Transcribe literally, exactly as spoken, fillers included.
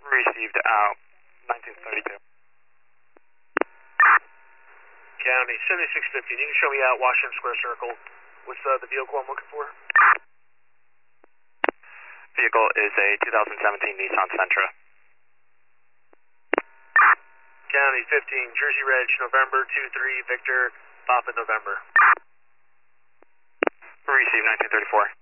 Received out, nineteen thirty-two. County, seventy-six fifteen, you can show me out Washington Square Circle. What's uh, the vehicle I'm looking for? Vehicle is a two thousand seventeen Nissan Sentra. County, fifteen, Jersey Reg, November two three, Victor, Papa November. Received, nineteen thirty-four.